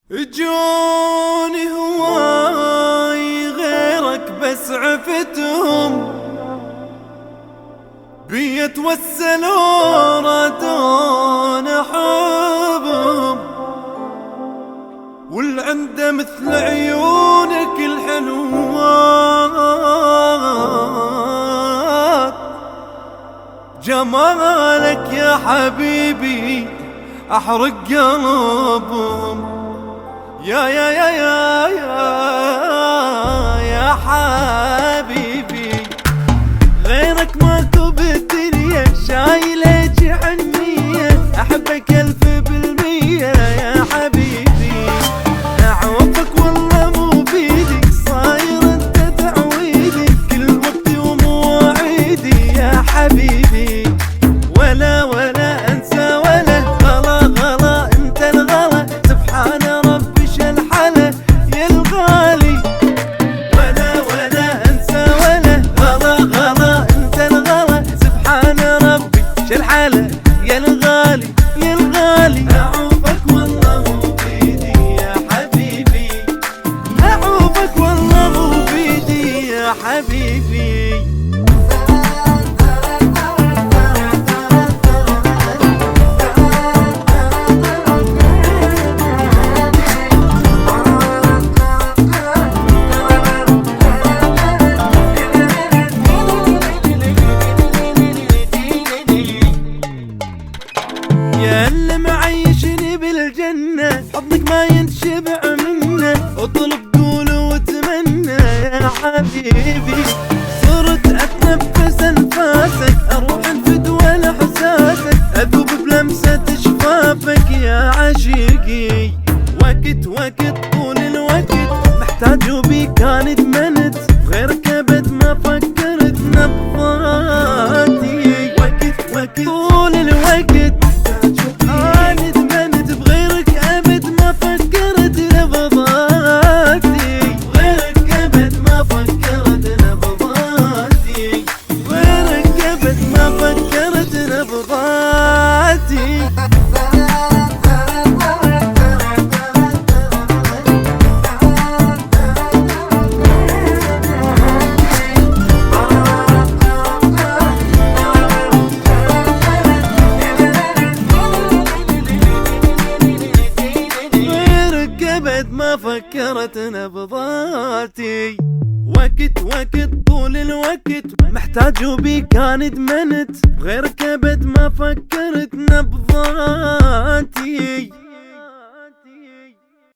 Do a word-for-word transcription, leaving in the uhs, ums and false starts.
جوني هواي غيرك بس عفتهم بيتوسلوا رادون احبهم، والعنده مثل عيونك الحلوات جمالك يا حبيبي احرق قلبهم. يا يا يا يا يا يا حبيبي غيرك ماكو بالدنيا، شايلك حنية احبك الف بالمية يا حبيبي. اعوفك والله مو بيدي، صاير انت تعويدي كل وقتي ومواعيدي يا حبيبي. ولا ولا انسى ولا غلا غلا انت الغلا، سبحان ربي شالحلا يا الغالي. ولا ولا انسى ولا غلا غلا انت الغلا، سبحان ربي شالحلا يا الغالي يا الغالي. اعوفك والله مو بيدي يا حبيبي، اعوفك والله مو بيدي يا حبيبي. يا اللي معيشني بالجنة، حضنك ما ينشبع منه، اطلب قول واتمنى يا حبيبي. صرت اتنفس انفاسك، اروح انفد ولا احساسك، اذوب بلمسة شفافك يا عشيقي. وقت وقت طول الوقت محتاج وبيك كان ادمنت، غيرك ابد ما فكرت نبضاتي. وقت وقت طول الوقت أنا ادمنت، بغيرك أبد ما فكرت نبضاتي، غيرك أبد ما فكرت نبضاتي، غيرك أبد ما فكرت نبضاتي. ما فكرت نبضاتي. وقت وقت طول الوقت محتاج وبيك كان ادمنت، غيرك ابد ما فكرت نبضاتي.